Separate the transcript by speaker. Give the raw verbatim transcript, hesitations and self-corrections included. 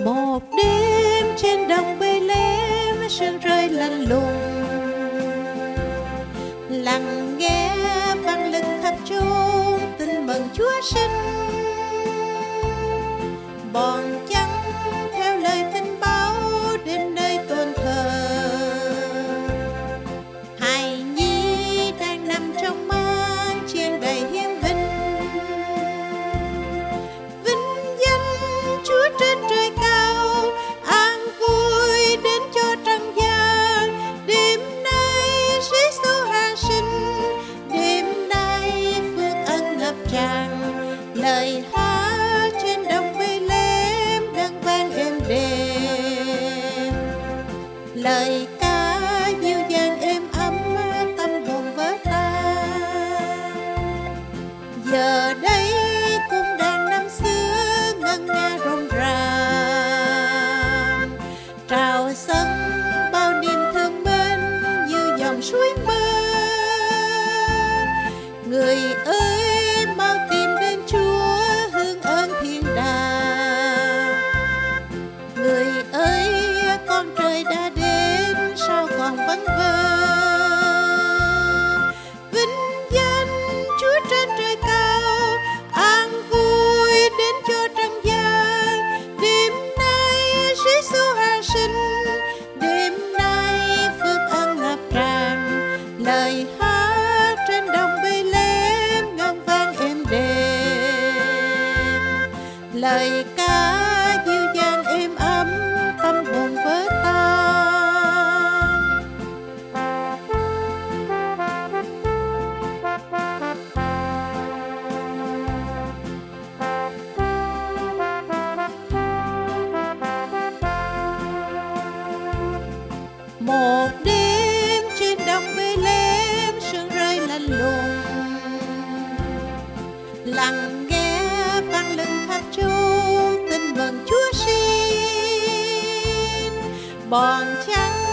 Speaker 1: Một đêm trên đồng Bethlehem, sương rơi lạnh lùng, lặng nghe vang lên khắp chốn tin mừng Chúa sinh. Bọn trắng theo lời tin báo đến nơi tôn thờ, hài nhi đang nằm trong màn chiên đầy hiên vinh. Vinh danh Chúa trên trời cao, an vui đến cho trần gian. Đêm nay Giêsu hạ sinh, đêm nay phước ân ngập tràn. Lời hát trên đồng Bethlehem đang vang êm đềm, lời ca dịu dàng êm ấm tâm hồn vỡ tan. Giờ đây cung đàn năm xưa ngân nga rộn ràng, trào dâng bao niềm thương mến như dòng suối mơ. Người ơi mau tìm đến Chúa hương ơn thiên đàng. Người ơi con trời đã đến sao còn vắng vơ. Vinh danh Chúa trên trời cao, an vui đến cho trần gian. Đêm nay Giêsu hạ sinh, đêm nay phước ân ngập tràn. Lời hát trên đồng Bethlehem ngân vang êm đềm, lời ca dịu dàng êm ấm tâm hồn vỡ tan. Một đêm trên đồng Bethlehem, sương rơi lạnh lùng, lặng nghe vang lên khắp chốn tin mừng Chúa sinh. Bọn trắng